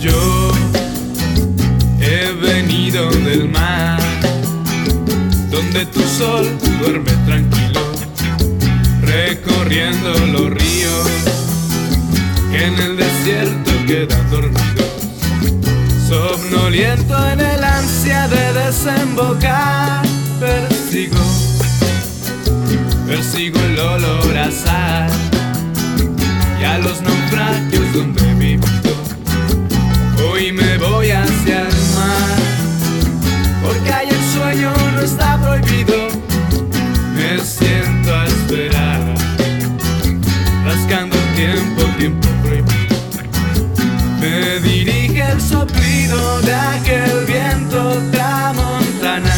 Yo he venido del mar, donde tu sol duerme tranquilo, recorriendo los ríos que en el desierto quedan dormidos, somnoliento en el ansia de desembocar. Persigo el olor a sal y a los naufragios donde he vivido. Hoy me voy hacia el mar, porque ahí el sueño no está prohibido. Me siento a esperar, rascando el tiempo prohibido. Me dirige el soplido de aquel viento tramontana.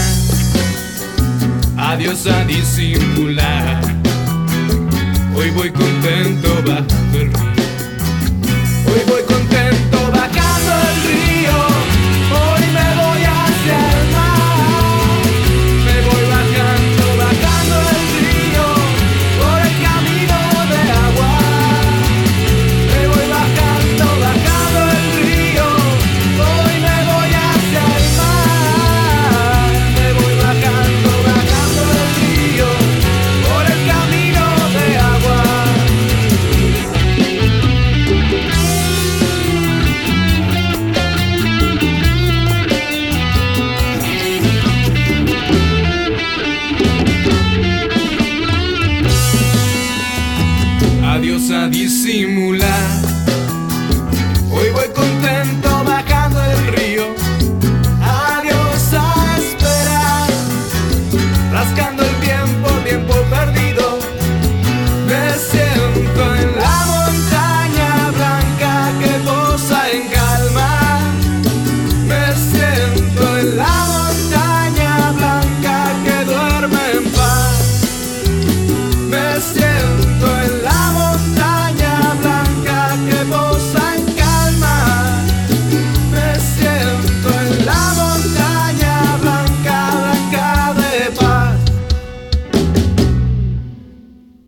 Adiós a disimular, hoy voy contento bajo